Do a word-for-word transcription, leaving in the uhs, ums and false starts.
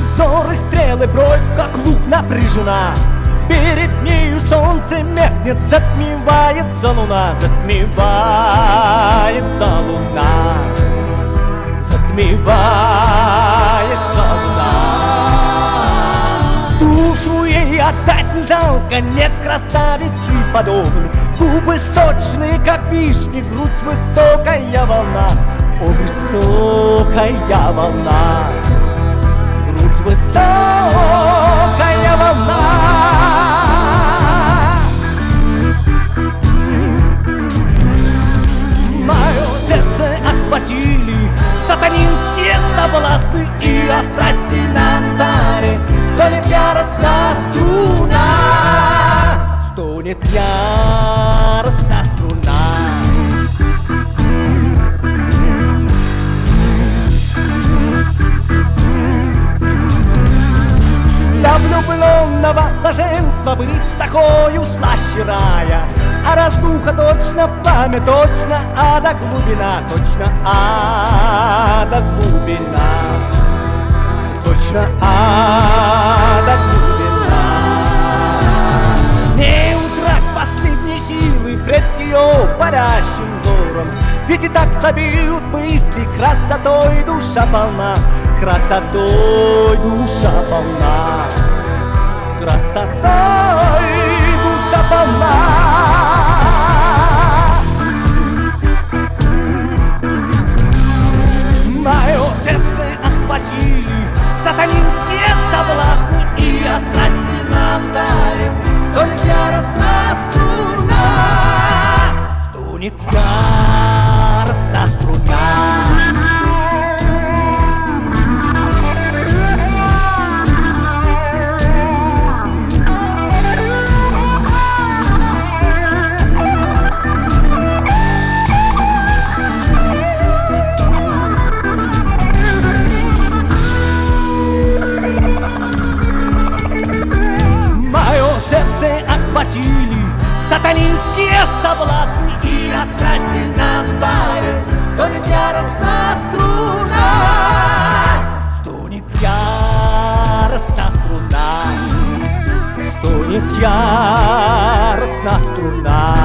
Взоры, стрелы, бровь, как лук напряжена. Перед нею солнце меркнет, затмевается луна, затмевается луна, затмевается луна. Душу ей отдать не жалко, нет красавицы подобной. Губы сочные, как вишни, грудь высокая волна. О, высокая волна, грудь высокая волна. Мое сердце охватили сатанинские соблазны, и от страсти на таре стонет яростная струна, стонет яростная струна. Для влюбленного блаженства быть с такою слаще рая, а раздуха точно пламя, точно ада глубина, точно ада глубина, точно ада глубина. Не утрать последней силы пред ее парящим взором, ведь и так слабеют мысли, красотой душа полна, красотой душа полна, красотой душа полна. Мое сердце охватили сатанинские соблазны, и от страсти нам дарит стонет яростная струна, стонет яростная струна. Охватили сатанинские соблазны, и от страсти нам дарит стонет яростная струна, стонет яростная струна, стонет яростная струна.